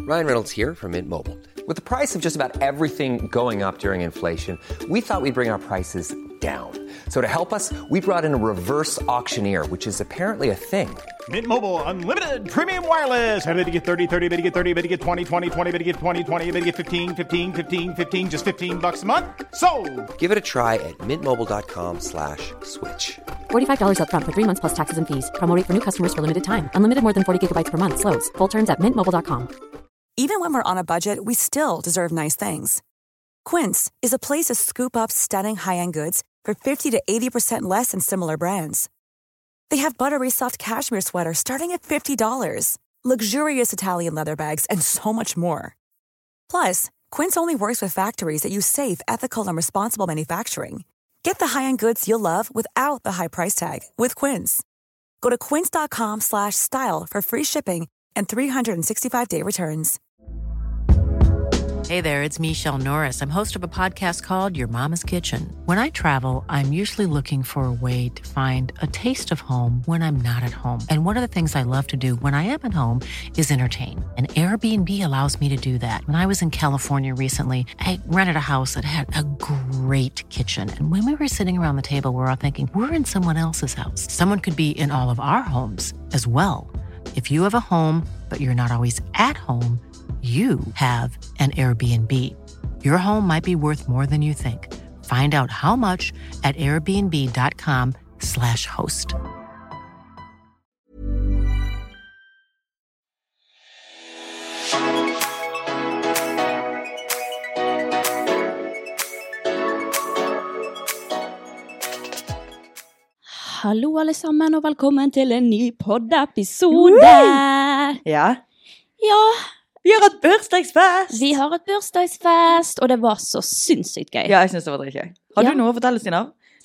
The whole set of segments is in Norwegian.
Ryan Reynolds here from Mint Mobile. With the price of just about everything going up during inflation, we thought we'd bring our prices down. So to help us, we brought in a reverse auctioneer, which is apparently a thing. Mint Mobile Unlimited Premium Wireless. How to get 30, 30, bit to get 30, bit to get 20, 20, 20, bit to get 20, 20, bit to get 15, 15, 15, 15, just $15 a month? Sold! Give it a try at mintmobile.com/switch. $45 up front for 3 months plus taxes and fees. Promo rate for new customers for limited time. Unlimited more than 40 gigabytes per month. Slows full terms at mintmobile.com. Even when we're on a budget, we still deserve nice things. Quince is a place to scoop up stunning high-end goods for 50 to 80% less than similar brands. They have buttery soft cashmere sweaters starting at $50, luxurious Italian leather bags, and so much more. Plus, Quince only works with factories that use safe, ethical, and responsible manufacturing. Get the high-end goods you'll love without the high price tag with Quince. Go to quince.com/style for free shipping and 365-day returns. Hey there, it's Michelle Norris. I'm host of a podcast called Your Mama's Kitchen. When I travel, I'm usually looking for a way to find a taste of home when I'm not at home. And one of the things I love to do when I am at home is entertain. And Airbnb allows me to do that. When I was in California recently, I rented a house that had a great kitchen. And when we were sitting around the table, we were all thinking, we're in someone else's house. Someone could be in all of our homes as well. If you have a home, but you're not always at home, you have an Airbnb. Your home might be worth more than you think. Find out how much at airbnb.com/host. Hallo alle sammen, og velkommen til en ny poddepisode. Ja. Ja, Vi har hatt bursdagsfest! vi har et bursdagsfest, og det var så sinnssykt gøy. Ja, jeg synes det var dritgøy. Har Ja. du noe å fortelle, Stina?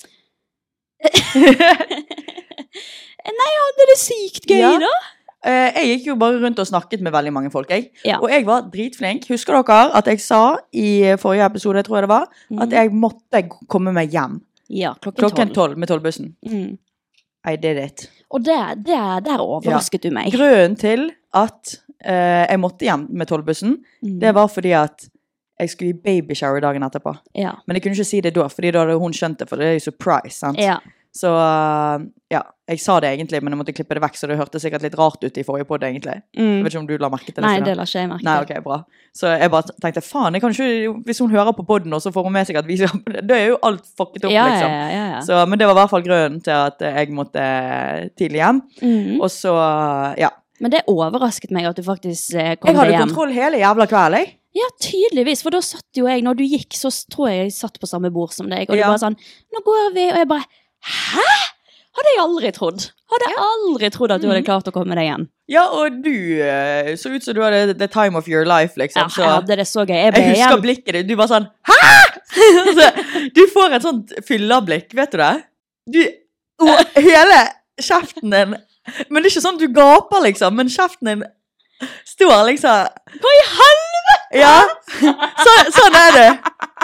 Nei, ja, det er sykt gøy Ja. da. Jeg gikk jo bare rundt og snakket med veldig mange folk, jeg. Ja. Og jeg var dritflink. Husker dere at jeg sa i forrige episode, tror jeg det var, at jeg måtte komme meg hjem Ja, klokken 12 med 12-bussen. Mm. I did it. Og der overrasket du meg. Grunnen til at jeg måtte hjem med 12-bussen, det var fordi at jeg skulle i babyshower dagen etterpå. Ja. Men jeg kunne ikke si det da, fordi da hadde hun skjønt det, for det er jo surprise, sant? Ja. Så ja, jeg sa det egentlig, men jeg måtte klippe det vekk, så det hørtes sikkert litt rart ut i forrige podd egentlig. Jeg vet ikke om du la merke til det. Nei, Stina? det la ikke jeg merke. Nei, ok, bra. Så jeg bare tenkte, faen, jeg kan ikke, hvis hun hører på podden, og så får hun med seg at vi skal på det, da er jo alt fucket opp, Ja, liksom. ja. Så, men det var i hvert fall grunnen til at jeg måtte tidlig hjem. Og så, ja. Men det overrasket meg at du faktisk kom Jeg hadde deg hjem. kontroll hele jævla kveld, jeg. Ja, tydeligvis, for da satt jo jeg, når du gikk, så tror jeg satt på samme bord som deg, og Ja. du bare sånn, nå går vi, og jeg bare, hæ? Hadde jeg aldri trodd. Hadde aldri trodd at du hadde klart å komme deg igjen. Ja, og du så ut som du hadde the time of your life, liksom. Ja, så jeg hadde det så gøy. Jeg ble jeg husker igjen. blikket ditt, du var sånn, hæ? Altså, du får et sånt fyllablikk, vet du det? Og hele kjeften din, men det er ikke sånn at du gaper, liksom, men kjeften din står liksom, Hva i helvete? ja, sånn er det.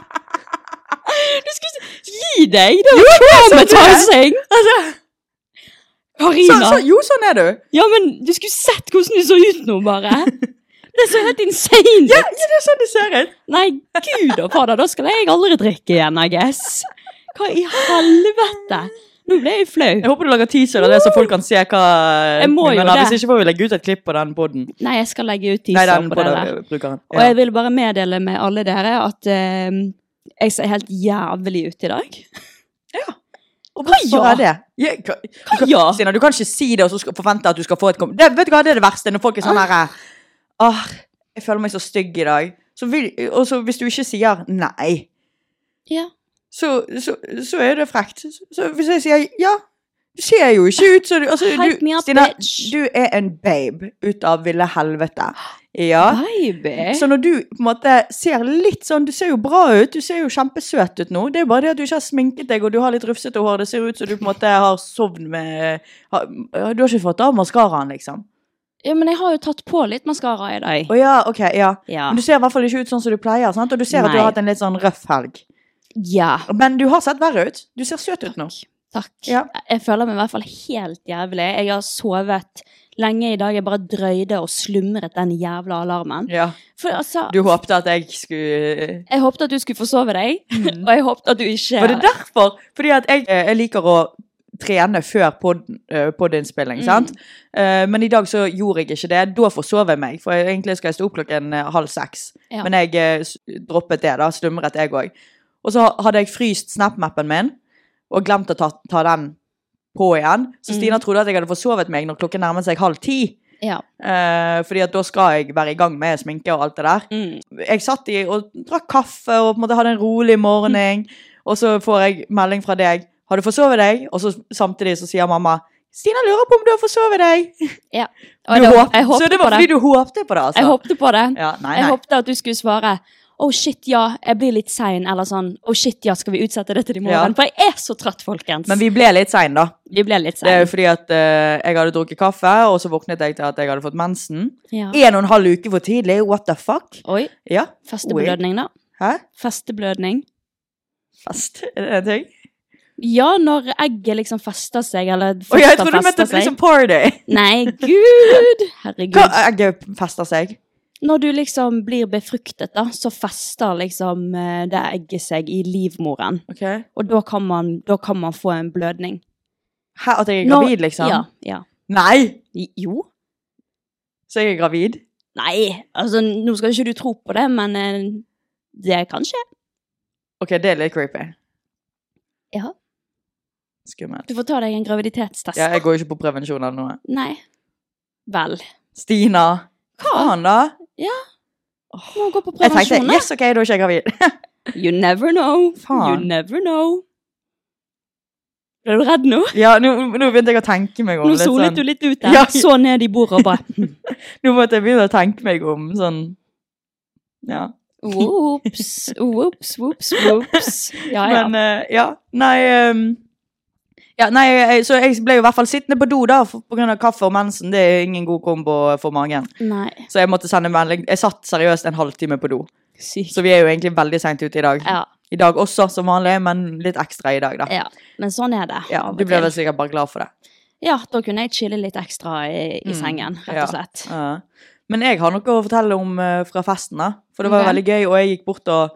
Du skulle gi deg, det var traumatizing. Altså, Karina. jo, sånn er du. Ja, men du skulle sett hvordan du så ut nå, bare. Det så helt insane ut. Ja, det er sånn det ser ut. Nei, gud og fader, da skal jeg aldri drikke igjen, I guess. Hva i helvete? Nå ble jeg flau. Jeg håper du lager teaser av det, så folk kan se hva Jeg må du jo mener. det. Hvis ikke får vi legge ut et klipp på den podden. Nei, jeg skal legge ut Nei, teaser den på det der. brukeren. Og jeg vil bare meddele med alle dere at jeg ser helt jævlig ut i dag. Og hvorfor ja? er det? ja? Stina, du kan ikke si det og så forvente at du skal få et vet du hva, det er det verste når folk er sånn her jeg føler meg så stygg i dag og så hvis du ikke sier nei Ja. så er det frekt så hvis jeg sier ja du ser jo ikke ut så Hype me up, Stina, bitch. du er en babe ut av ville helvete ja. Baby. Så når du på en måte ser litt sånn, du ser jo bra ut, du ser jo kjempesøt ut nå, det er jo bare det at du ikke har sminket deg, og du har litt rufsete hår, det ser ut som du på en måte har sovn med, du har ikke fått av maskaraen liksom. Ja, men jeg har jo tatt på litt mascara i dag. Ja, ok, ja. Ja. Men du ser i hvert fall ikke ut sånn som du pleier, sant? Og du ser at du Nei. har hatt en litt sånn røff helg. Ja. Men du har sett verre ut, du ser søt ut nå. Takk. Ja. Jeg føler meg i hvert fall helt jævlig. Jeg har sovet lenge I dag jeg bare drøyde og slumret den jævla alarmen. Ja. For altså... Du håpte at jeg skulle... Jeg håpte at du skulle forsove deg, og jeg håpte at du ikke... Var det derfor? Fordi at jeg liker å trene før poddinnspilling, sant? Men I dag så gjorde jeg ikke det. Da forsov jeg meg, for egentlig skal jeg stå opp 5:30. Ja. Men jeg droppet det da, slumret jeg også. Og så hadde jeg fryst Snap-mappen min, og glemt å ta den på igjen. Så Stina trodde at jeg hadde forsovet meg når klokken nærmet seg 9:30. Ja. Fordi at da skal jeg være I gang med sminke og alt det der. Jeg satt og drakk kaffe og på en måte hadde en rolig morgen, og så får jeg melding fra deg, har du forsovet deg? Og så samtidig så sier mamma, Stina lurer på om du har forsovet deg. Ja. Så det var fordi du håpte på det, altså. Jeg håpte på det. Ja, nei. Jeg håpte at du skulle svare, oh shit, ja, jeg blir litt sen, eller sånn, oh shit, ja, skal vi utsette det til I morgen? For jeg så trøtt, folkens. Men vi ble litt sen da. Vi ble litt sen. Det jo fordi at jeg hadde drukket kaffe, og så våknet jeg til at jeg hadde fått mensen. Ja. 1,5 uke for tidlig, what the fuck? Oi, Ja. festeblødning da. Hæ? Festeblødning. Fest? Det en ting? Ja, når egget liksom fester seg, eller Jeg foster trodde du mente fester seg. liksom party. Nei, Gud, herregud. Hva egget fester seg? Når du liksom blir befruktet da, så fester liksom det egget seg I livmoren. Ok. Og da kan man få en blødning. Hæ, at jeg gravid liksom? Ja. Nei! Jo. Så jeg gravid? Nei, altså nå skal ikke du tro på det, men det kan skje. Ok, det litt creepy. Ja. Skummelt. Du får ta deg en graviditetstest. Ja, jeg går ikke på prevensjon eller noe. Nei. Vel. Stina. Hva faen da? Ja. Må gå på Jeg tenkte, prevensjon. yes, ok, da er ikke jeg gravid. You never know. Faen. You never know. Ble du redd nå? Ja, nå begynte jeg å tenke meg om Nå litt sånn. solet du litt ut der. Ja. Så ned I bordet og bare... Nå måtte jeg begynne å tenke meg om sånn, ja. Whoops, whoops, whoops, whoops. Ja. Men, så jeg ble jo I hvert fall sittende på do da, på grunn av kaffe og mensen, det ingen god kombo for magen. Nei. Så jeg måtte sende melding, jeg satt seriøst en halvtime på do. Sykt. Så vi jo egentlig veldig sent ute I dag. Ja. I dag også som vanlig, men litt ekstra I dag da. Ja, men sånn det. Ja, du ble vel sikkert bare glad for det. Ja, da kunne jeg chille litt ekstra I sengen, rett og slett. Ja. Men jeg har noe å fortelle om fra festen da, for det var veldig gøy, og jeg gikk bort og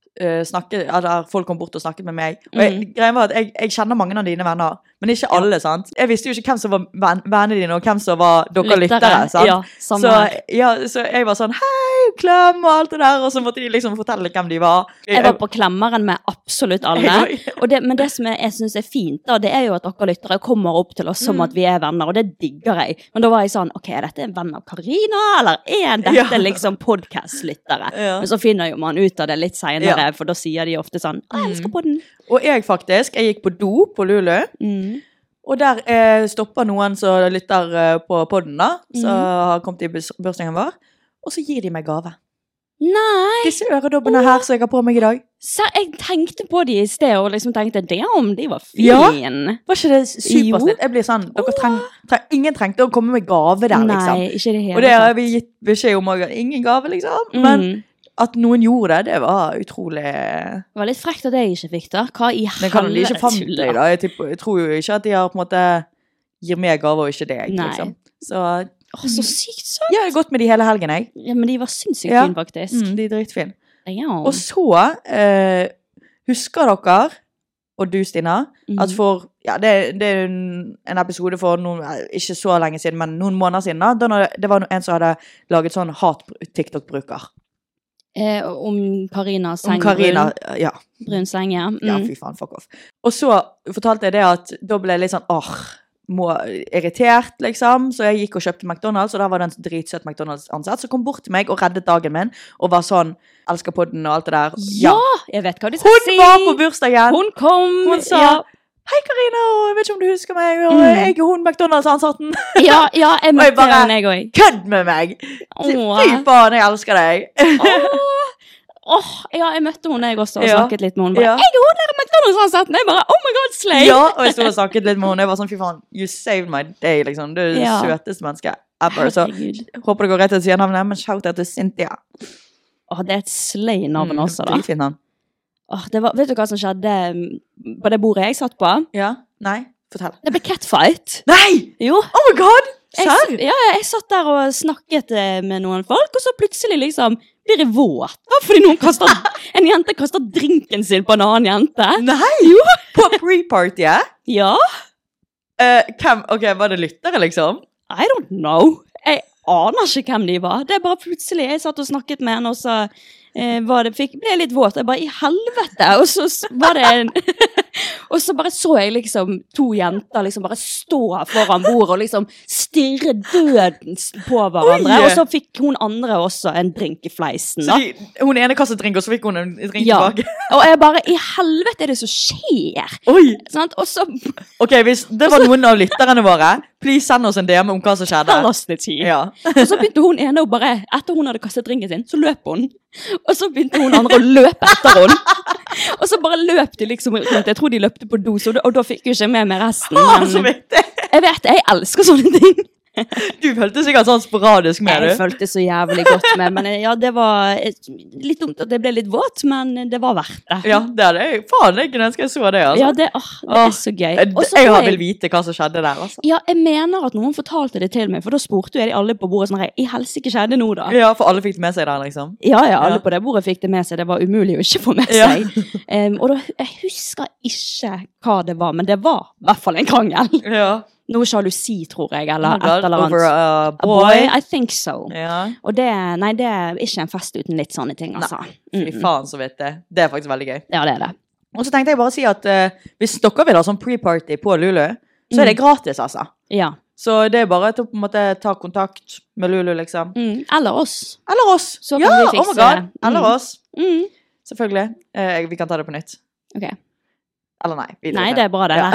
folk kom bort og snakket med meg. Og greien var at jeg kjenner mange av dine venner, men ikke alle, sant? Jeg visste jo ikke hvem som var vennene dine, og hvem som var dere lyttere, sant? Ja, samme her. Så jeg var sånn, hei, klem og alt det der, og så måtte de liksom fortelle hvem de var. Jeg var på klemmeren med absolutt alle, men det som jeg synes fint da, det jo at dere lyttere kommer opp til oss som at vi venner, og det digger jeg. Men da var jeg sånn, ok, dette en venn av Karina, eller dette liksom podcast-lyttere? Men så finner jo man ut av det litt senere, for da sier de ofte sånn, jeg elsker podden. Og jeg gikk på do på Lulu, og der stopper noen som lytter på podden da, som har kommet I bursdagen vår, og så gir de meg gave. Nei! Disse øredobbene her som jeg har på meg I dag. Så jeg tenkte på de I sted, og liksom tenkte, damn, de var fin. Ja, var ikke det supersnitt? Jeg blir sånn, ingen trengte å komme med gave der, liksom. Nei, ikke det hele. Og det har vi gitt beskjed om, ingen gave, liksom. Men at noen gjorde det var utrolig... Det var litt frekt at jeg ikke fikk det. Hva I helvete? Men kan de ikke fant deg da? Jeg tror jo ikke at de har på en måte gir meg gave og ikke deg, liksom. Så sykt søtt. Ja, jeg har gått med de hele helgen, jeg. Ja, men de var sinnssykt fine, faktisk. De dritfine. Ja. Og så husker dere, og du, Stina, at for, det en episode for ikke så lenge siden, men noen måneder siden da det var en som hadde laget sånn hat-TikTok-bruker. Om Karina Seng. Om Karina, ja. Brun Seng, ja. Ja, fy faen, fuck off. Og så fortalte jeg det at da ble jeg litt sånn, irritert, liksom. Så jeg gikk og kjøpte McDonald's, og da var det en dritsøtt McDonald's-ansatt som kom bort til meg og reddet dagen min, og var sånn, elsker podden og alt det der. Ja, jeg vet hva du skal si. Hun var på bursdagen. Hun kom. Hun sa, hei Karina, jeg vet ikke om du husker meg, og jeg hun McDonald's-ansatten. Ja, jeg møtte henne, jeg også. Kødd med meg! Fy faen, jeg elsker deg. Ja, jeg møtte henne, jeg også, og snakket litt med henne. Jeg hun der McDonald's-ansatten! Jeg bare, oh my god, slay! Ja, og jeg stod og snakket litt med henne, jeg var sånn, fy faen, you saved my day, liksom. Du det søteste menneske ever. Så håper det går rett til å si navnet, men shout out til Cynthia. Det et slay-navn også, da. Dritfint han. Vet du hva som skjedde på det bordet jeg satt på? Ja, nei, fortell. Det ble catfight. Nei! Jo. Oh my god! Jeg satt der og snakket med noen folk, og så plutselig liksom blir jeg våt. Da, fordi en jente kastet drinken sin på en annen jente. Nei! Jo. På pre-partyet? Ja. Var det lyttere liksom? I don't know. Jeg aner ikke hvem de var. Det er bare plutselig, jeg satt og snakket med henne, og så ble jeg litt våt. Jeg bare, i helvete! Og så var det og så bare så jeg liksom 2 jenter liksom bare stå foran bordet og liksom stirre dødens på hverandre. Oi. Og så fikk hun andre også en drink i fleisen. Da. Så hun ene kastet drink, og så fikk hun en drink tilbake? Og jeg bare, i helvete er det som skjer? Oi! Sant? Og så... Ok, hvis det var noen av lytterne våre, please send oss en DM om hva som skjedde. Tell us the tea. Ja. Og så begynte hun ene å bare, etter hun hadde kastet drinken sin, så løp hun. Og så begynte hun andre å løpe etter hun. Og så bare løp de liksom rundt. Jeg tror de løpte på do, og da fikk jeg ikke med meg resten. Så vet jeg. Jeg vet, jeg elsker sånne ting. Du følte sikkert sånn sporadisk med det. Jeg følte så jævlig godt med, men ja, det var litt dumt at det ble litt våt, men det var verdt det. Ja, det er det. Faen, det er ikke ønske jeg så det, altså. Ja, det er så gøy. Jeg vil vite hva som skjedde der, altså. Ja, jeg mener at noen fortalte det til meg, for da spurte jeg de alle på bordet sånn, i helsike skjedde nå da? Ja, for alle fikk det med seg der, liksom. Ja, alle på det bordet fikk det med seg. Det var umulig å ikke få med seg. Og da, jeg husker ikke hva det var, men det var i hvert fall en krangel. Ja. Noe sjalusi, tror jeg, eller et eller annet. Over a boy? I think so. Ja. Og det er ikke en fest uten litt sånne ting, altså. Fy faen så vet det. Det er faktisk veldig gøy. Ja, det er det. Og så tenkte jeg bare å si at hvis dere vil ha sånn pre-party på Lulu, så er det gratis, altså. Ja. Så det er bare til å på en måte ta kontakt med Lulu, liksom. Eller oss. Eller oss. Så kan vi fikse det. Eller oss. Selvfølgelig. Vi kan ta det på nytt. Ok. Eller nei. Nei, det er bra det der.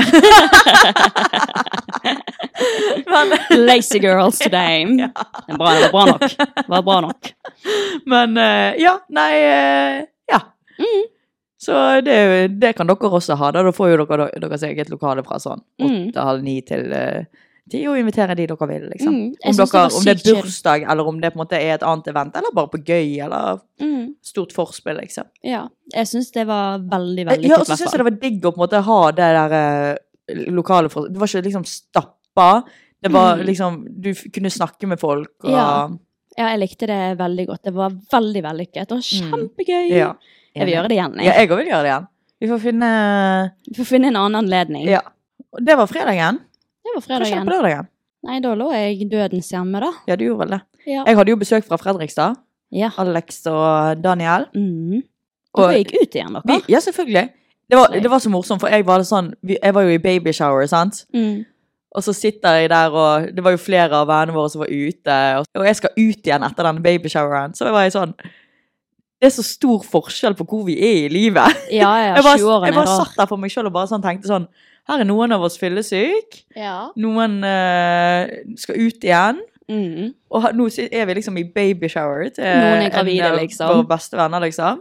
Lazy girls today. Det var bra nok. Det var bra nok. Men, ja, nei, ja. Så det kan dere også ha. Da får jo dere deres eget lokale fra sånn 8:30 til 10 og invitere de dere vil, liksom. Om det er bursdag, eller om det på en måte er et annet event, eller bare på gøy, eller stort forspill, liksom. Ja, jeg synes det var veldig, veldig ja, og så synes jeg det var digg å på en måte ha det der lokale det var ikke liksom stappa, det var liksom, du kunne snakke med folk, og... Ja, jeg likte det veldig godt. Det var veldig vellykket, og kjempegøy. Ja. Jeg vil gjøre det igjen. Ja, jeg også vil gjøre det igjen. Vi får finne en annen anledning. Ja, og det var fredagen. Det var fredagen. Hva skjedde på lørdagen? Nei, da lå jeg dødens hjemme, da. Ja, du gjorde vel det. Ja. Jeg hadde jo besøk fra Fredrikstad. Ja. Alex og Daniel. Og vi gikk ut igjen, dere? Ja, selvfølgelig. Det var så morsomt, for jeg var jo i babyshower, sant? Og så sitter jeg der, og det var jo flere av vennene våre som var ute, og jeg skal ut igjen etter den babyshoweren, så var jeg sånn, det er så stor forskjell på hvor vi er i livet. Ja, jeg bare satt der for meg selv og bare sånn, tenkte sånn, her er noen av oss fyllesyk, noen skal ut igjen, og nå er vi liksom i babyshower til noen er gravide, liksom. Våre beste venner, liksom.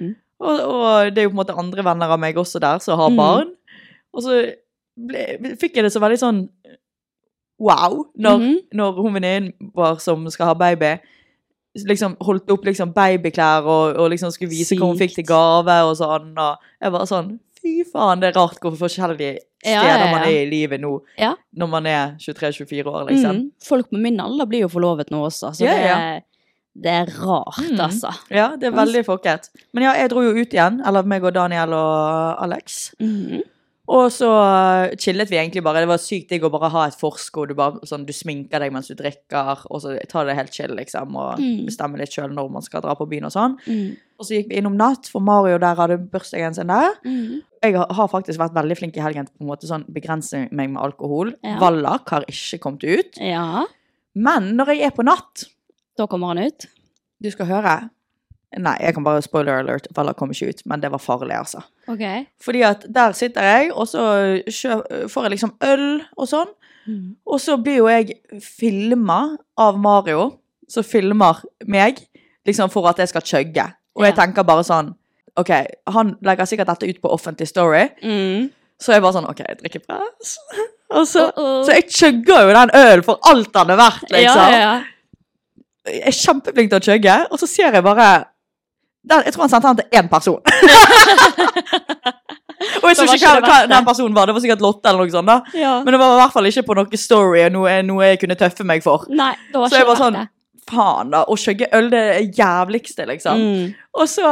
Og det er jo på en måte andre venner av meg også der, som har barn. Og så fikk jeg det så veldig sånn wow, når hun venninnen vår som skal ha baby, liksom holdt opp liksom babyklær og liksom skulle vise hva hun fikk til gave og sånn, og jeg bare sånn, fy faen, det er rart hvor forskjellige steder man er i livet nå, når man er 23-24 år, liksom. Folk med min alder blir jo forlovet nå også, så det er rart, altså. Ja, det er veldig folket. Men ja, jeg dro jo ut igjen, eller meg og Daniel og Alex. Og så chillet vi egentlig bare. Det var sykt digg å bare ha et forsko. Du sminker deg mens du drikker, og så tar det helt chill, liksom, og bestemmer litt selv når man skal dra på byen og sånn. Og så gikk vi innom natt, for Mario der hadde bursdagen sin der. Jeg har faktisk vært veldig flink i helgen på en måte sånn begrense meg med alkohol. Vallak har ikke kommet ut. Men når jeg er på natt, da kommer han ut. Du skal høre. Nei, jeg kan bare spoiler alert, Vallak kommer ikke ut, men det var farlig, altså. Okay. Fordi at der sitter jeg, og så får jeg liksom øl og sånn, og så blir jo jeg filmet av Mario, som filmer meg, liksom for at jeg skal chugge. Og jeg tenker bare sånn, ok, han legger sikkert dette ut på offentlig story, så jeg bare sånn, ok, jeg drikker press. Og så jeg chugger jo den øl for alt han er verdt, liksom. Jeg er kjempeflink til å chugge, og så ser jeg bare, jeg tror han sendte han til én person. Og jeg så ikke hva den personen var, det var sikkert Lotte eller noe sånt da. Ja. Men det var i hvert fall ikke på noe story, noe jeg kunne tøffe meg for. Nei, det var så jeg ikke var sånn, det. faen da, å skjøgge øl det jævligste liksom. Og så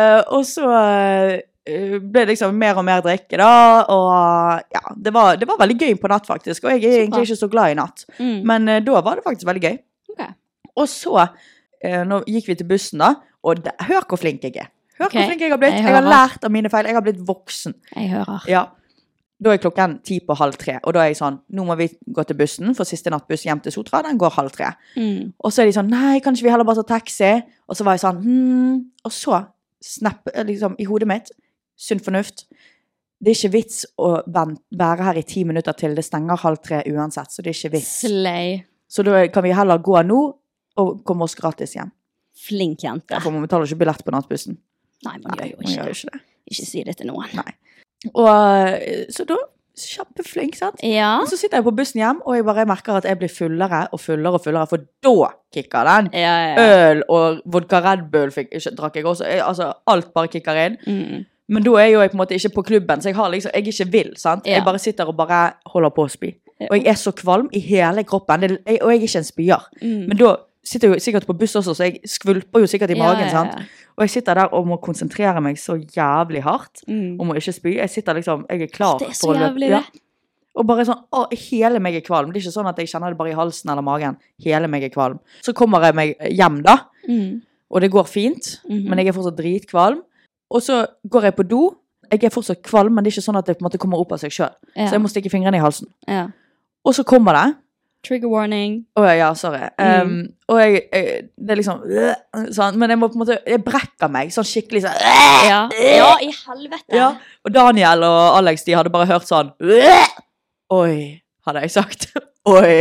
ble det liksom mer og mer drikke da, og ja, det var veldig gøy på natt faktisk, og jeg er egentlig ikke så glad i natt. Men da var det faktisk veldig gøy. Okay. Og så, nå gikk vi til bussen da, og hør hvor flink jeg er. Hør hvor flink jeg har blitt. Jeg har lært av mine feil, jeg har blitt voksen. Jeg hører. Ja. Da er klokken 2:50, og da er jeg sånn, nå må vi gå til bussen, for siste nattbuss hjem til Sotra, den går 2:30. Og så er de sånn, nei, kanskje vi heller bare ta taxi? Og så var jeg sånn, og så liksom i hodet mitt, sunn fornuft, det er ikke vits å være her i 10 minutter til, det stenger 2:30 uansett, så det er ikke vits. Slay. Så da kan vi heller gå nå, og komme oss gratis hjem. Flink jente. Derfor må vi betale ikke billett på nattbussen. Nei, man gjør jo ikke det. Ikke si det til noen. Nei. Og så da, kjempeflink, sant? Ja. Og så sitter jeg på bussen hjem, og jeg bare merker at jeg blir fullere og fullere og fullere, for da kikker den. Ja. Øl og vodka Red Bull drakk jeg også. Altså, alt bare kikker inn. Men da er jo jeg på en måte ikke på klubben, så jeg er ikke vill, sant? Jeg bare sitter og bare holder på å spy. Og jeg er så kvalm i hele kroppen, og jeg er ikke en spyer. Men da sitter jeg jo sikkert på buss også, så jeg skvulper jo sikkert i magen, sant? Og jeg sitter der og må konsentrere meg så jævlig hardt, og må ikke spy. Jeg sitter liksom, jeg er klar det er så jævlig det. Og bare sånn, hele meg er kvalm. Det er ikke sånn at jeg kjenner det bare i halsen eller magen. Hele meg er kvalm. Så kommer jeg meg hjem da, og det går fint, men jeg er fortsatt dritkvalm. Og så går jeg på do. Jeg er fortsatt kvalm, men det er ikke sånn at det på en måte kommer opp av seg selv. Så jeg må stikke fingrene i halsen. Og så kommer det. Trigger warning. Ja, sorry. Og det er liksom sånn, men jeg må på en måte, jeg brekker meg sånn skikkelig sånn ja, i helvete. Ja. Og Daniel og Alex, de hadde bare hørt sånn oi, hadde jeg sagt. Oi.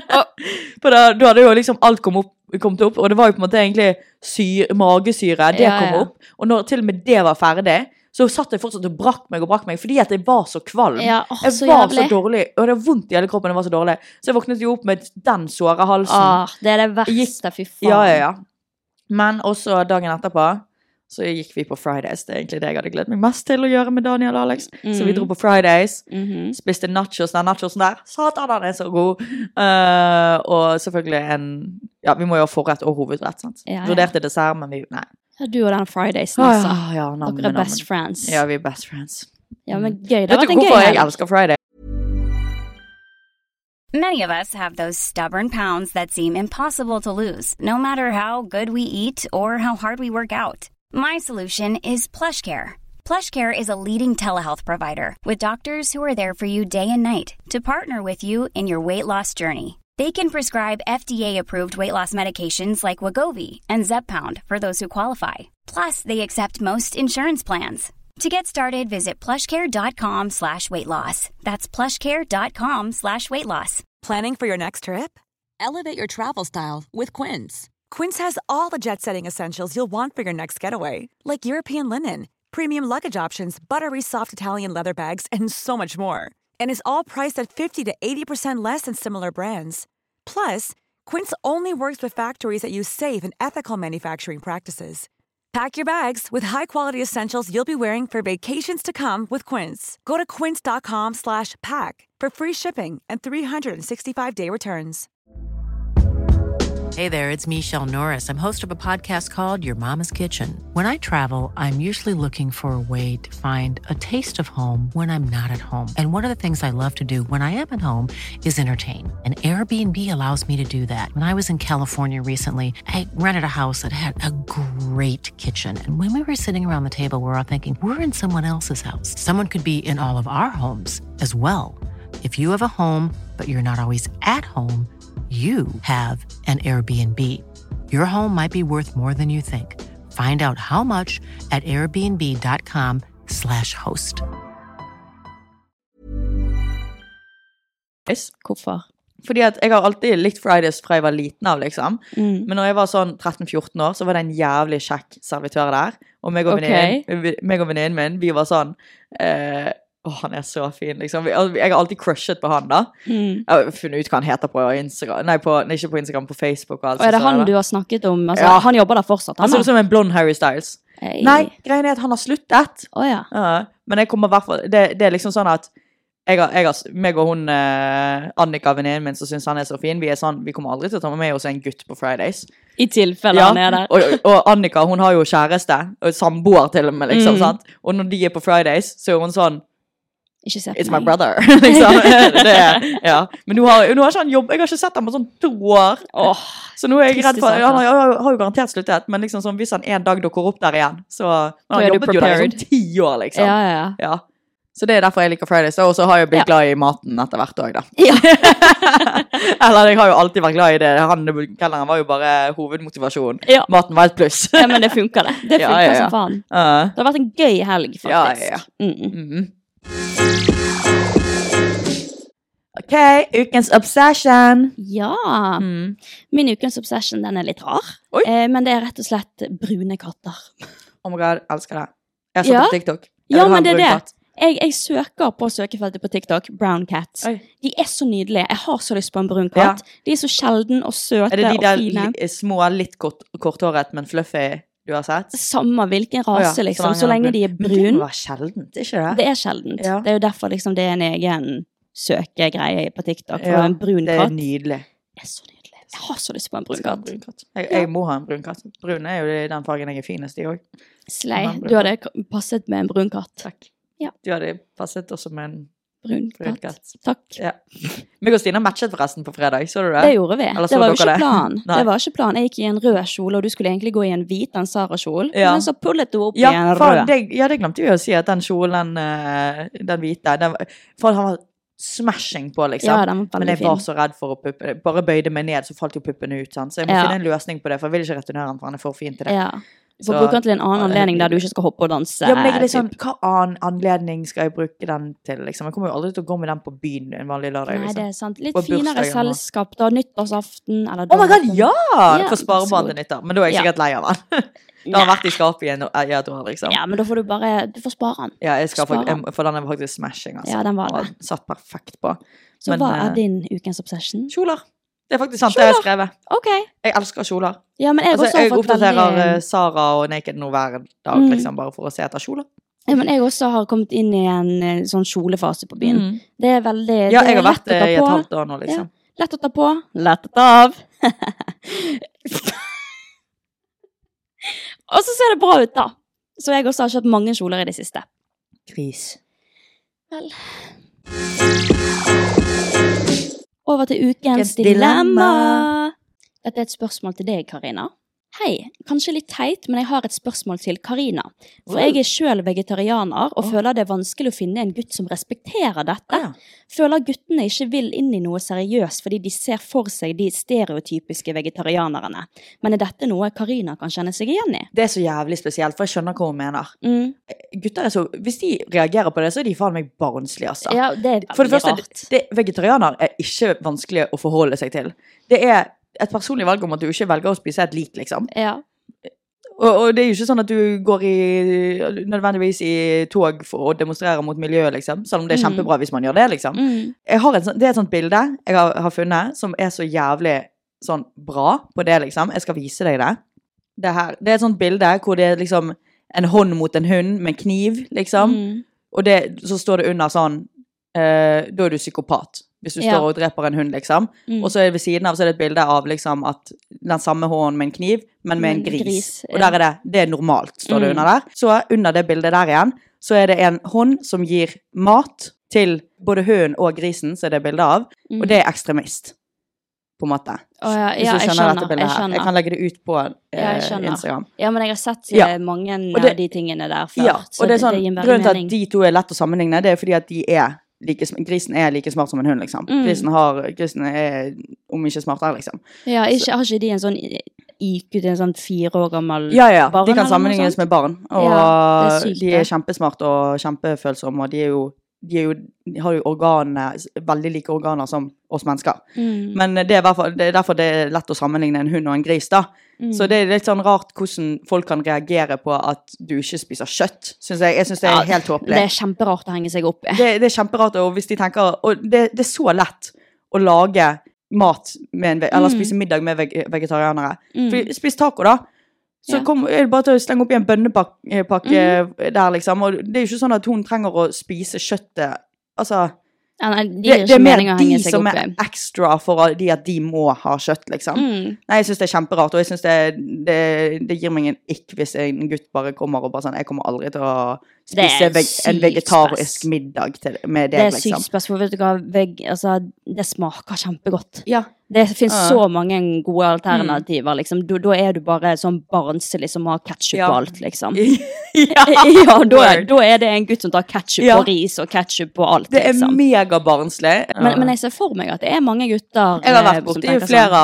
For da hadde jo liksom alt kommet opp, og det var jo på en måte egentlig magesyre, det kom opp. Og når til og med det var ferdig, så satt jeg fortsatt og brakk meg, fordi at jeg var så kvalm. Jeg var så dårlig, og det var vondt i hele kroppen, jeg var så dårlig. Så jeg våknet jo opp med den såre halsen. Det er det verste, fy faen. Ja. Men også dagen etterpå, så gikk vi på Fridays. Det er egentlig det jeg hadde gledet meg mest til å gjøre med Daniel og Alex. Så vi dro på Fridays, spiste nachos. Den nachosen der, satan, den er så god. Og selvfølgelig vi må jo ha forrett og hovedrett, sant? Vurderte dessert, men nei. Du og den Fridays, altså. Dere er best friends. Ja, vi er best friends. Ja, men gøy. Det Vet du hvorfor jeg elsker Friday? Many of us have those stubborn pounds that seem impossible to lose, no matter how good we eat or how hard we work out. My solution is PlushCare. PlushCare is a leading telehealth provider with doctors who are there for you day and night to partner with you in your weight loss journey. They can prescribe FDA-approved weight loss medications like Wegovy and Zepbound for those who qualify. Plus, they accept most insurance plans. To get started, visit plushcare.com/weightloss. That's plushcare.com/weightloss. Planning for your next trip? Elevate your travel style with Quince. Quince has all the jet-setting essentials you'll want for your next getaway, like European linen, premium luggage options, buttery soft Italian leather bags, and so much more. And is all priced at 50 to 80% less than similar brands. Plus, Quince only works with factories that use safe and ethical manufacturing practices. Pack your bags with high-quality essentials you'll be wearing for vacations to come with Quince. Go to quince.com/pack for free shipping and 365-day returns. Hey there, it's Michelle Norris. I'm host of a podcast called Your Mama's Kitchen. When I travel, I'm usually looking for a way to find a taste of home when I'm not at home. And one of the things I love to do when I am at home is entertain. And Airbnb allows me to do that. When I was in California recently, I rented a house that had a great kitchen. And when we were sitting around the table, we were all thinking, we're in someone else's house. Someone could be in all of our homes as well. If you have a home, but you're not always at home, you have an Airbnb. Your home might be worth more than you think. Find out how much at airbnb.com/host. Hvorfor? Fordi at jeg har alltid likt Fridays fra jeg var liten av, liksom. Men når jeg var sånn 13-14 år, så var det en jævlig kjekk servitør der. Og meg og venninnen min, vi var sånn... han er så fin, liksom. Jeg har alltid crushet på han, da. Jeg har funnet ut hva han heter på Instagram. Nei, ikke på Instagram, på Facebook og alt. Og er det han du har snakket om? Altså, han jobber der fortsatt, han ser ut som en blond Harry Styles. Nei, greien at han har sluttet. Åja. Men jeg kommer I hvert fall, det liksom sånn at meg og hun, Annika, venninnen min, som synes han så fin, vi sånn, vi kommer aldri til å ta med oss en gutt på Fridays. I tilfelle han der. Og Annika, hun har jo kjæreste, og samboer til og med, liksom, sant? Og når de på Fridays, så hun sånn, ikke sett it's my brother, liksom. Ja. Men nå har ikke han jobb, jeg har ikke sett ham på sånn 2 år. Så nå jeg redd for, han har jo garantert sluttet, men liksom sånn, hvis han en dag dukker opp der igjen, så han har jobbet jo der I sånn 10 år, liksom. Ja. Så det derfor jeg liker Fridays, og så har jeg blitt glad I maten etter hvert år, da. Ja. Eller jeg har jo alltid vært glad I det. Kelleren var jo bare hovedmotivasjon. Ja. Maten var et pluss. Ja, men det funker det. Det funker som faen. Det har vært en gøy helg, faktisk. Ja. Ok, ukens obsession. Ja. Min ukens obsession, den litt rar. Men det rett og slett brune katter. Oh my god, elsker det. Jeg har sett på TikTok. Ja, men det det. Jeg søker på søkefeltet på TikTok, brown cats. De så nydelige. Jeg har så lyst på en brun katt. De så sjelden og søte og fine. Er det de der små, litt korthåret, men fluffy du har sett? Samme hvilken rase, liksom. Så lenge de brun. Men det var sjeldent, ikke det? Det sjeldent. Ja. Det jo derfor liksom, det en egen søkegreie på TikTok. For en brun katt. Det nydelig. Det så nydelig. Jeg har så lyst på en brun katt. Jeg må ha en brun katt. Brun jo den fargen jeg finest I også. Slei, du hadde passet med en brun katt. Takk. Ja. Du hadde passet også med en brun katt. Takk. Ja. Meg og Stina matchet forresten på fredag, så du det? Det gjorde vi. Det var jo ikke planen. Det var ikke planen. Jeg gikk I en rød kjole, og du skulle egentlig gå I en hvit Ansara-kjole. Men så pullet du opp I en rød. Det glemte vi å si, at den kjolen, den hvite, for han var smashing på, liksom. Ja, den var men jeg var så redd for å puppe. Bare bøyde meg ned, så falt jo puppene ut, sant? Så jeg må finne en løsning på det, for jeg vil ikke returnere den, for han for fin til det. Ja. Du får bruke den til en annen anledning der du ikke skal hoppe og danse. Ja, men jeg liksom, hva annen anledning skal jeg bruke den til, liksom? Jeg kommer jo aldri til å gå med den på byen en vanlig lørdag, liksom. Nei, det sant. Litt finere selskap da, nyttårsaften, eller oh my god, ja! For sparebarn til nyttår. Men da jeg sikkert lei av den. Da har vært I skapet I et år, liksom. Ja, men da får du får spare den. Ja, for den faktisk smashing, altså. Ja, den var det. Satt perfekt på. Så hva din ukens obsession? Kjoler. Det faktisk sant, det jeg skrevet. Ok. Jeg elsker kjoler. Ja, men jeg også har jeg fått oppdaterer Zara og Naked nå hver dag, liksom, bare for å se etter kjoler. Ja, men jeg også har kommet inn I en sånn kjolefase på byen. Det veldig ja, jeg har vært I et halvt år nå, liksom. Ja. Lett å ta på, lett å ta av. Og så ser det bra ut da. Så jeg også har kjøpt mange kjoler I det siste. Gris. Vel. Over til ukens dilemma. Dette et spørsmål til deg, Karina. Hei, kanskje litt teit, men jeg har et spørsmål til Karina. For jeg selv vegetarianer, og føler det vanskelig å finne en gutt som respekterer dette. Føler guttene ikke vil inn I noe seriøst, fordi de ser for seg de stereotypiske vegetarianerne. Men dette noe Karina kan kjenne seg igjen I? Det så jævlig spesielt, for jeg skjønner hva hun mener. Gutter så, hvis de reagerer på det, så de faen meg barnslige, altså. Ja, det for det første, vegetarianer ikke vanskelig å forholde seg til. Det et personlig valg om at du ikke velger å spise et lik, liksom. Ja. Og det jo ikke sånn at du går nødvendigvis I tog for å demonstrere mot miljøet, liksom. Selv om det kjempebra hvis man gjør det, liksom. Jeg har det et sånt bilde jeg har funnet, som så jævlig sånn bra på det, liksom. Jeg skal vise deg det. Det et sånt bilde hvor det liksom en hånd mot en hund med kniv, liksom. Og så står det under sånn, da du psykopat. Hvis du står og dreper en hund, liksom. Og så ved siden av så det et bilde av liksom, at den samme hånden med en kniv, men med en gris. Og der det normalt, står det under der. Så under det bildet der igjen, så det en hånd som gir mat til både hønen og grisen, så det bilde av. Og det ekstremist, på en måte. Hvis du skjønner dette bildet her. Jeg kan legge det ut på Instagram. Ja, men jeg har sett mange av de tingene der før. Ja, og det sånn, grunnen til at de to lett å sammenligne, det fordi at de grisen like smart som en hund, liksom. Grisen om ikke smartere, liksom. Ja, har ikke de en sånn IQ til en sånn 4 år gammel barn? De kan sammenlignes med barn, og de kjempesmart og kjempefølsomme, og de har jo veldig like organer som oss mennesker. Men det derfor det lett å sammenligne en hund og en gris, da. Så det litt sånn rart hvordan folk kan reagere på at du ikke spiser kjøtt, synes jeg. Jeg synes det helt tåpelig. Det kjemperart å henge seg opp I. Det kjemperart, og hvis de tenker, og det så lett å lage mat eller spise middag med vegetarianere. For spis taco da, Så er det bare til å slenge opp I en bønnepakke der, liksom. Og det jo ikke sånn at hun trenger å spise kjøttet. Altså, nei, det mer de som ekstra for de at de må ha kjøtt, liksom. Nei, jeg synes det kjemperart, og jeg synes det gir meg en ikke hvis en gutt bare kommer og bare sånn, jeg kommer aldri til å spise en vegetarisk middag med deg, liksom. Det sykt spes, for vet du hva, altså, det smaker kjempegodt. Ja. Det finnes så mange gode alternativer, liksom. Da du bare sånn barnslig som har ketchup på alt, liksom. Ja, da det en gutt som tar ketchup på ris og ketchup på alt, liksom. Det mega barnslig. Men jeg ser for meg at det mange gutter jeg har vært borte I flere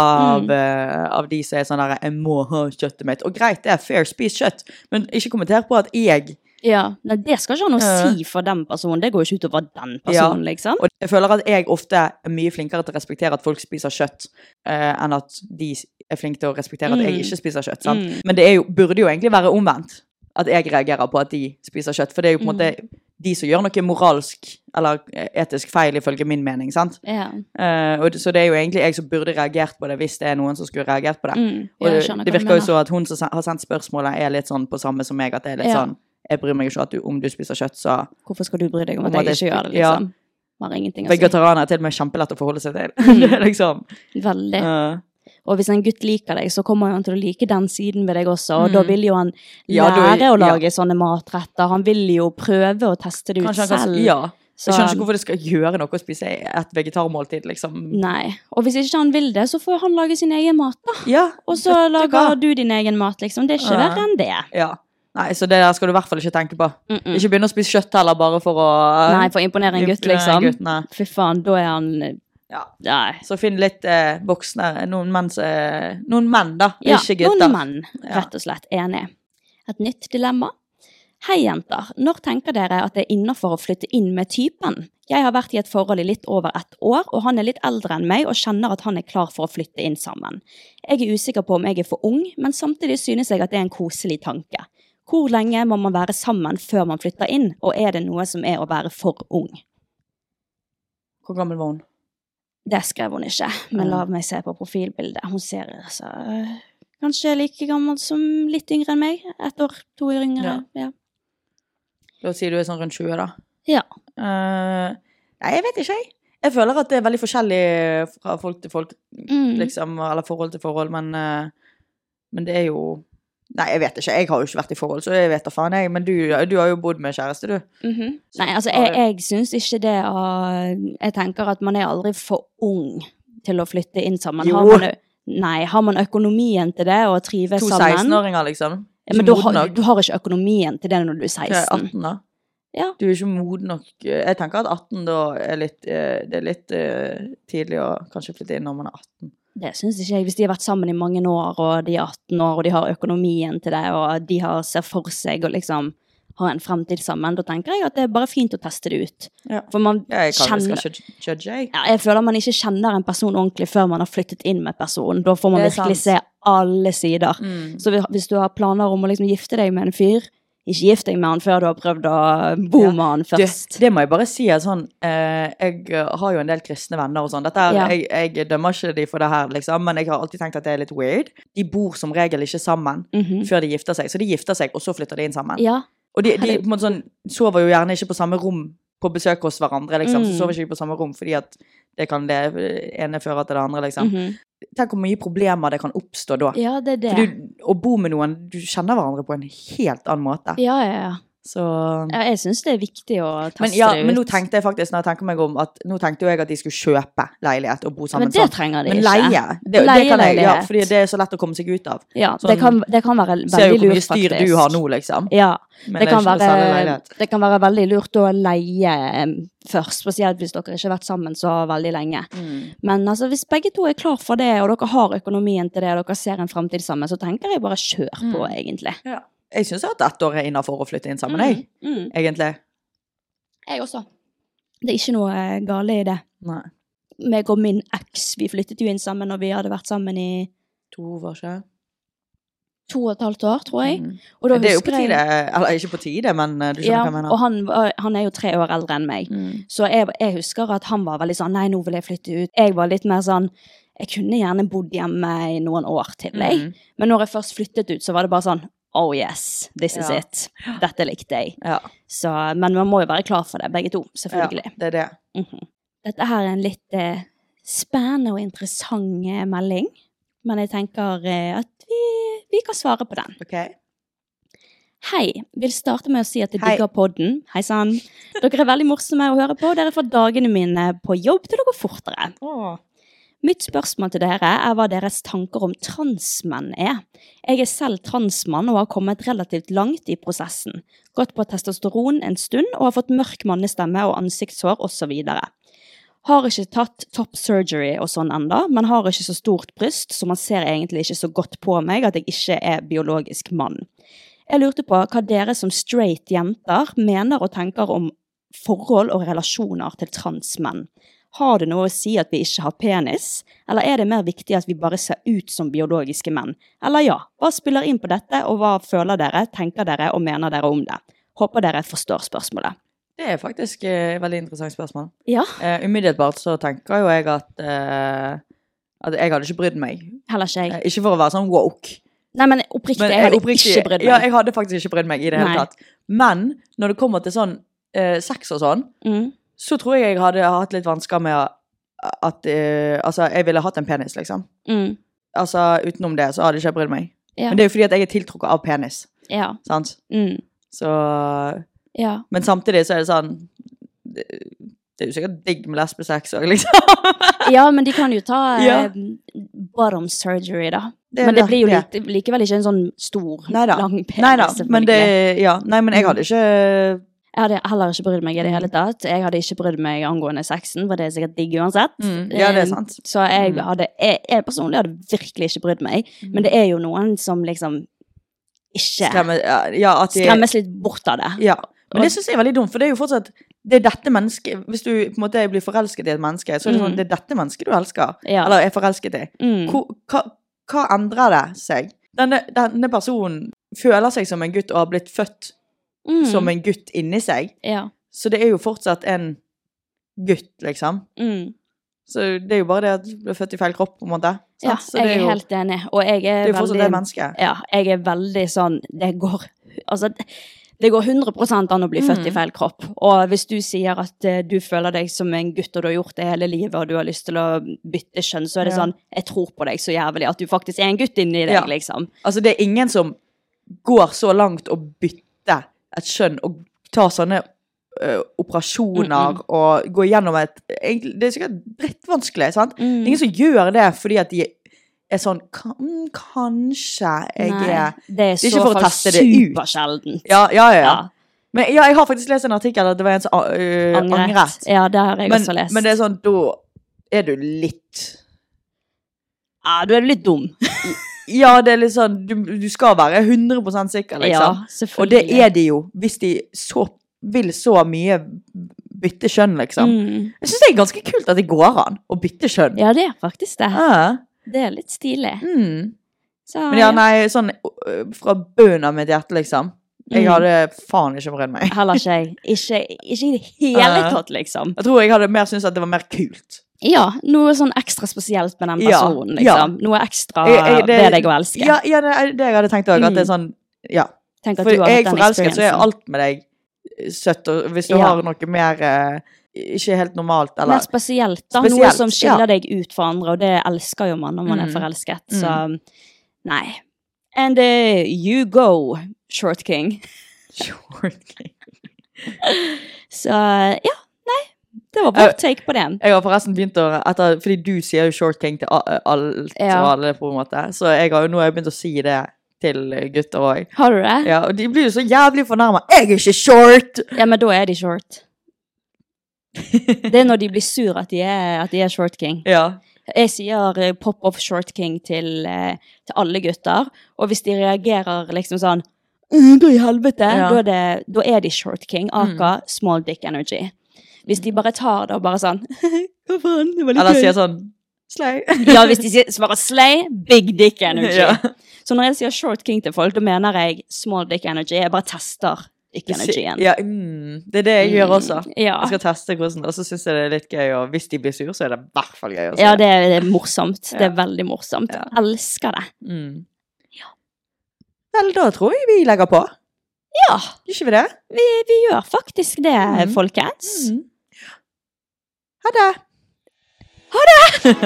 av de som sånn der, jeg må ha kjøttet mitt. Og greit, det fair, spis kjøtt. Men ikke kommenter på at jeg nei, det skal ikke ha noe å si for den personen. Det går jo ikke utover den personen, liksom. Og jeg føler at jeg ofte mye flinkere til å respektere at folk spiser kjøtt, enn at de flinke til å respektere at jeg ikke spiser kjøtt, sant? Men det burde jo egentlig være omvendt, at jeg reagerer på at de spiser kjøtt, for det jo på en måte de som gjør noe moralsk eller etisk feil ifølge min mening, sant? Så det jo egentlig jeg som burde reagert på det hvis det noen som skulle reagert på det. Og det virker jo så at hun som har sendt spørsmålet litt sånn på samme som meg, at det litt sånn jeg bryr meg ikke om du spiser kjøtt, så hvorfor skal du bry deg om at jeg ikke gjør det, liksom? Bare ingenting å si. Vegetarianer til og med kjempelett å forholde seg til. liksom. Veldig. Og hvis en gutt liker deg, så kommer han til å like den siden ved deg også, og da vil jo han lære å lage sånne matretter. Han vil jo prøve å teste det ut selv. Jeg skjønner ikke hvorfor det skal gjøre noe å spise et vegetarmåltid, liksom. Nei, og hvis ikke han vil det, så får han lage sin egen mat, da. Ja. Og så lager du din egen mat, liksom. Det ikke verre enn det. Ja. Nei, så det der skal du I hvert fall ikke tenke på. Ikke begynne å spise kjøtt heller, bare for å nei, for å imponere en gutt, liksom. Fy faen, da han nei. Så finn litt voksne, noen menn da, ikke gutter. Noen menn, rett og slett, enig. Et nytt dilemma. Hei jenter, når tenker dere at det innenfor å flytte inn med typen? Jeg har vært I et forhold I litt over 1 år, og han litt eldre enn meg og kjenner at han klar for å flytte inn sammen. Jeg usikker på om jeg for ung, men samtidig synes jeg at det en koselig tanke. Hvor lenge må man være sammen før man flytter inn, og det noe som å være for ung? Hvor gammel var hun? Det skrev hun ikke, men la meg se på profilbildet. Hun ser altså, kanskje like gammel som litt yngre enn meg. 1 år, 2 år yngre, ja. Da sier du sånn rundt 20 da? Ja. Nei, jeg vet ikke. Jeg føler at det veldig forskjellig fra folk til folk, liksom, eller forhold til forhold, men det jo... Nei, jeg vet ikke. Jeg har jo ikke vært I forhold, så jeg vet da faen jeg. Men du har jo bodd med kjæreste, du. Nei, altså, jeg synes ikke det jeg tenker at man aldri for ung til å flytte inn sammen. Har man økonomien til det, og trives sammen? 2 16-åringer, liksom. Men du har ikke økonomien til det når du 16. 18 da. Ja. Du ikke moden nok. Jeg tenker at 18 da det litt tidlig å kanskje flytte inn når man 18. Det synes ikke jeg. Hvis de har vært sammen I mange år, og de 18 år, og de har økonomien til det, og de ser for seg og liksom har en fremtid sammen, da tenker jeg at det bare fint å teste det ut. Ja. For man jeg føler man ikke kjenner en person ordentlig før man har flyttet inn med personen. Da får man virkelig se alle sider. Så hvis du har planer om å liksom gifte deg med en fyr, ikke gift deg med han før du har prøvd å bo med han først. Det må jeg bare si sånn, jeg har jo en del kristne venner og sånn, jeg dømmer ikke de for det her, liksom, men jeg har alltid tenkt at det litt weird. De bor som regel ikke sammen før de gifter seg, så de gifter seg, og så flytter de inn sammen. Ja. Og de på en måte sånn, sover jo gjerne ikke på samme rom på besøk hos hverandre, liksom, så sover ikke på samme rom, fordi at det kan det ene føre til det andre, liksom. Tenk hvor mye problemer det kan oppstå da. Ja, det det. For å bo med noen, du kjenner hverandre på en helt annen måte. Ja. Så... Ja, jeg synes det viktig å teste det ut. Men nå tenkte jeg faktisk, når jeg tenker meg om, nå tenkte jeg at de skulle kjøpe leilighet og bo sammen. Men det trenger de ikke. Men leie, det kan jeg, fordi det så lett å komme seg ut av. Ja, sånn, det kan være veldig lurt faktisk. Ser jo hvor mye styr du har nå, liksom. Ja, det kan være veldig lurt å leie først, spesielt hvis dere ikke har vært sammen så veldig lenge. Men altså, hvis begge to klar for det, og dere har økonomien til det, og dere ser en fremtid sammen, så tenker jeg bare kjør på, egentlig. Ja. Jeg synes at 1 år innenfor å flytte inn sammen, egentlig. Jeg også. Det ikke noe gale I det. Nei. Meg og min eks, vi flyttet jo inn sammen, og vi hadde vært sammen I 2 år siden. 2,5 år, tror jeg. Og da det jo på tide, eller ikke på tide, men du skjønner hva jeg mener. Og han jo 3 år eldre enn meg. Så jeg husker at han var veldig sånn, nei, nå vil jeg flytte ut. Jeg var litt mer sånn, jeg kunne gjerne bodd hjemme I noen år til, men når jeg først flyttet ut, så var det bare sånn, oh yes, this is it. Dette likte jeg. Ja. Så, men man må jo være klar for det, begge to, selvfølgelig. Ja, det det. Dette her en litt spennende og interessant melding, men jeg tenker at vi kan svare på den. Ok. Hei, vil starte med å si at jeg digger podden. Hei sann. Dere veldig morsomme å høre på, dere får dagene mine på jobb til å gå fortere. Mitt spørsmål til dere hva deres tanker om transmenn Jeg selv transmann og har kommet relativt langt I prosessen. Gått på testosteron en stund og har fått mørk mannestemme og ansiktshår og så videre. Har ikke tatt top surgery og sånn enda, men har ikke så stort bryst, så man ser egentlig ikke så godt på meg at jeg ikke biologisk mann. Jeg lurte på hva dere som straight jenter mener og tenker om forhold og relasjoner til transmenn. Har det noe å si at vi ikke har penis, eller det mer viktig at vi bare ser ut som biologiske menn? Eller ja, hva spiller inn på dette, og hva føler dere, tenker dere og mener dere om det? Håper dere forstår spørsmålet. Det faktisk et veldig interessant spørsmål. Ja. Umiddelbart så tenker jo jeg at jeg hadde ikke brydd meg. Heller ikke jeg. Ikke for å være sånn woke. Nei, men oppriktig, jeg hadde ikke brydd meg. Ja, jeg hadde faktisk ikke brydd meg I det hele tatt. Men når det kommer til sånn sex og sånn, så tror jeg hadde hatt litt vansker med at altså, jeg ville hatt en penis, liksom. Altså, utenom det, så hadde jeg ikke brydd meg. Men det jo fordi at jeg tiltrukket av penis. Ja. Sant? Så... Ja. Men samtidig så det sånn, det jo sikkert digg med lesbesex også, liksom. Ja, men de kan jo ta bottom surgery, da. Men det blir jo likevel ikke en sånn stor, lang penis. Neida, men nei, men jeg hadde ikke... Jeg hadde heller ikke brydd meg I det hele tatt. Jeg hadde ikke brydd meg angående sexen, for det sikkert digg uansett. Ja, det sant. Så jeg personlig hadde virkelig ikke brydd meg, men det jo noen som liksom ikke skremmes litt bort av det. Ja, men det synes jeg veldig dumt, for det jo fortsatt, det dette mennesket, hvis du på en måte blir forelsket I et menneske, så det sånn, det dette mennesket du elsker, eller forelsket I. Hva endrer det seg? Denne personen føler seg som en gutt og har blitt født som en gutt inni seg. Så det jo fortsatt en gutt, liksom. Så det jo bare det at du ble født I feil kropp, på en måte. Ja, så jeg helt enig. Og jeg det jo fortsatt det mennesket. Ja, jeg veldig sånn, det går 100% an å bli født I feil kropp. Og hvis du sier at du føler deg som en gutt, og du har gjort det hele livet, og du har lyst til å bytte kjønn, så det sånn, jeg tror på deg så jævlig, at du faktisk en gutt inni deg, liksom. Altså, det ingen som går så langt å bytte et kjønn, og ta sånne operasjoner, og gå gjennom det sikkert drittvanskelig, sant? Det ingen som gjør det, fordi at de sånn, kanskje jeg det så ikke for å teste det ut. Supersjeldent. Ja. Men jeg har faktisk lest en artikkel at det var en som angret. Ja, det har jeg også lest. Men det sånn, da du litt... Ja, du litt dum. Ja, det litt sånn, du skal være 100% sikker, liksom. Ja, selvfølgelig. Og det de jo, hvis de vil så mye bytte kjønn, liksom. Jeg synes det ganske kult at det går an å bytte kjønn. Ja, det faktisk det. Det litt stilig. Så, men nei, sånn fra bunnen av mitt hjerte, liksom. Jeg hadde faen ikke brydd meg. Heller ikke jeg. Ikke I det hele tatt, liksom. Jeg tror jeg hadde mer syntes at det var mer kult. Ja, noe sånn ekstra spesielt med den personen, liksom. Noe ekstra ved deg å elske. Ja, det jeg hadde tenkt også, at det sånn, ja. For jeg forelsket, så alt med deg søtt, og hvis du har noe mer... ikke helt normalt, eller... Mer spesielt, da. Noe som skiller deg ut for andre, og det elsker jo man når man forelsket, så... Nei. And you go, Short King. Short King. Så, ja, nei. Det var bare take på den. Jeg har forresten begynt å... fordi du sier jo Short King til alt og alle, på en måte. Så nå har jeg begynt å si det til gutter også. Har du det? Ja, og de blir jo så jævlig fornærmet. Jeg ikke short! Ja, men da de short. Det når de blir sur at de short king. Ja. Jeg sier pop-off short king til alle gutter, og hvis de reagerer liksom sånn gå I helvete, da de short king, aka small dick energy. Hvis de bare tar det og bare sånn hva faen, det var litt eller sier sånn slay. Ja, hvis de svarer slay, big dick energy. Så når jeg sier short king til folk, da mener jeg small dick energy. Jeg bare tester ikke energien. Ja, det er det jeg gjør også. Ja. Jeg skal teste hvordan, og så synes jeg det er litt gøy, og hvis de blir sur, så er det i hvert fall gøy å se. Ja, det er morsomt. Det er veldig morsomt. Jeg elsker det. Ja. Vel, da tror jeg vi legger på. Ja. Gjør ikke vi det? Vi gjør faktisk det, folkens. Ha det! Ha det!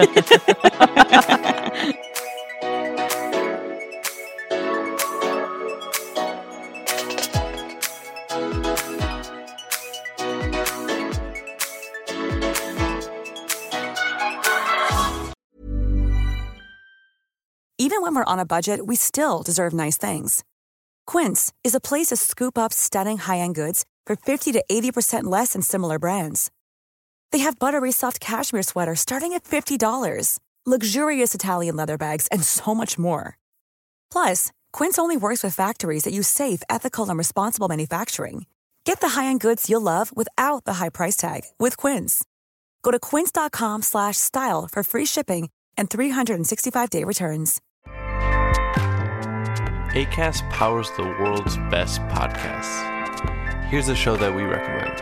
Even when we're on a budget, we still deserve nice things. Quince is a place to scoop up stunning high-end goods for 50 to 80% less than similar brands. They have buttery soft cashmere sweaters starting at $50, luxurious Italian leather bags, and so much more. Plus, Quince only works with factories that use safe, ethical, and responsible manufacturing. Get the high-end goods you'll love without the high price tag with Quince. Go to quince.com/style for free shipping and 365-day returns. Acast powers the world's best podcasts. Here's a show that we recommend.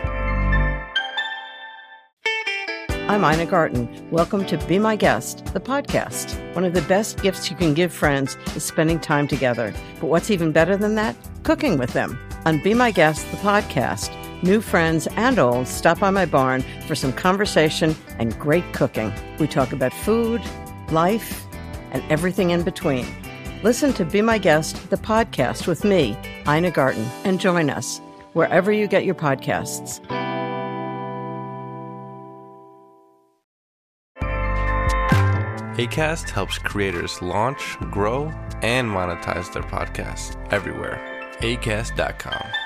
I'm Ina Garten. Welcome to Be My Guest, the podcast. One of the best gifts you can give friends is spending time together. But what's even better than that? Cooking with them. On Be My Guest, the podcast, new friends and old stop by my barn for some conversation and great cooking. We talk about food, life, and everything in between. Listen to Be My Guest, the podcast with me, Ina Garten, and join us wherever you get your podcasts. Acast helps creators launch, grow, and monetize their podcasts everywhere. Acast.com.